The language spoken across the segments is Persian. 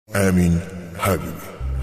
امین حبیبی.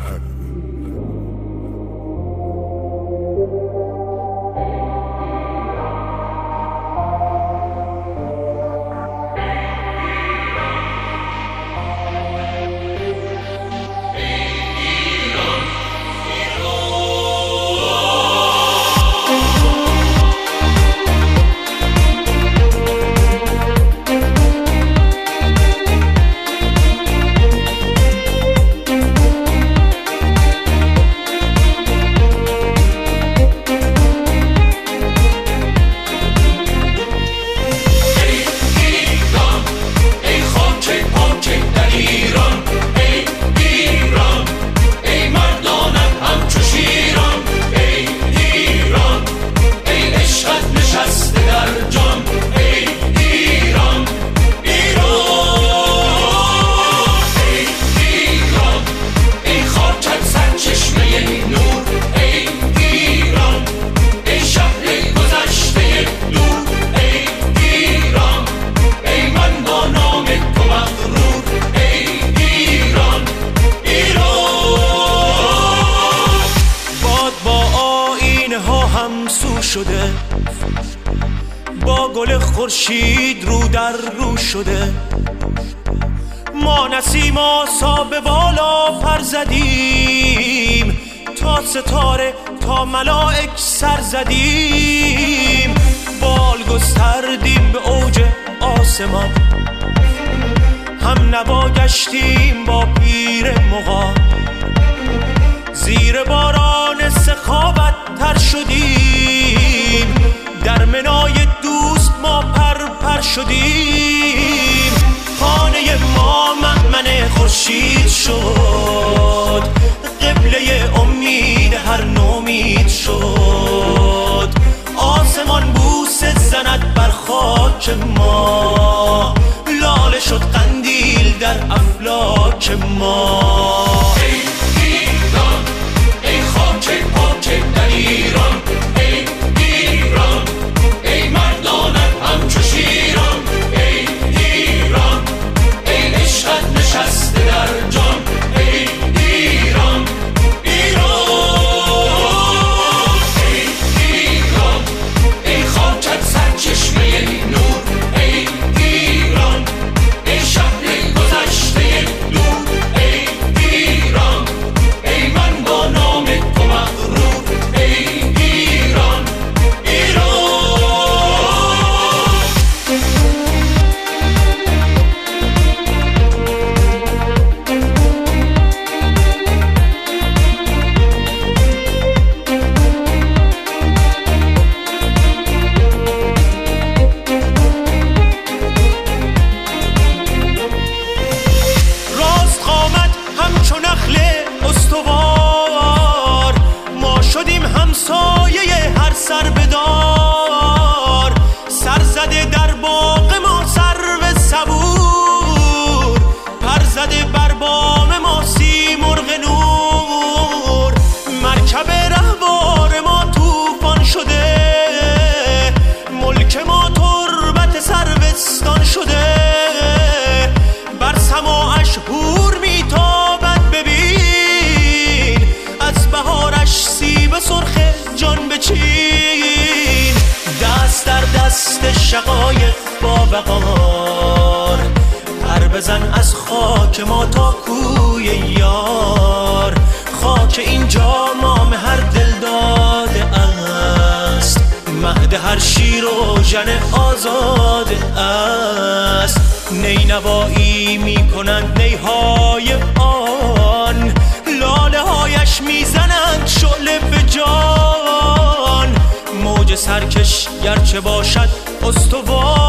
شده با گل خورشید رو در رو شده، ما نسیم آسا به بالا پر زدیم، تا ستاره تا ملائک سر زدیم، بال گستردیم به اوج آسمان، هم نوا گشتیم با پیر مغان، زیر باران سخاوت تر شدیم، در منای دوست ما پر شدیم، خانه ما مأمن خورشید شد، قبله امید هر نومید شد، آسمان بوسه زند بر خاک ما، لاله شد قندیل در افلاک ما. ای خاک پاک در ایران، ای ایران، ای مردانت همچو شیران، ای ایران، ای عشقت نشسته در جان، ای ایران، ایران، ای ایران، ای خاکت سرچشمه نور، ای ایران، ای شهر گذشته دور، ای ایران، ای من با نام تو مغرور، ای ایران، ایران. راست قامت همچو نخل استوار، ما شدیم همسایه هر سربدار، سر زده در باغ ما سرو صبور، پر زده بر بام ما سیمرغ نور، مرکب رهوار ما طوفان شده، ملک ما تربت سروستان شده، بر سماعش هور میتابد ببین، از بهارش سیب سرخ جان بچین، دست در دست شقایق با وقار، پر بزن از خاک ما تا کوی یار، خاک اینجا مام هر دل داده است، مهد هر شیر و ژن آزاده است، نینوایی میکنند نیهای آن، لاله هایش میزنند شعله به جان، موج سرکش گرچه باشد استوار،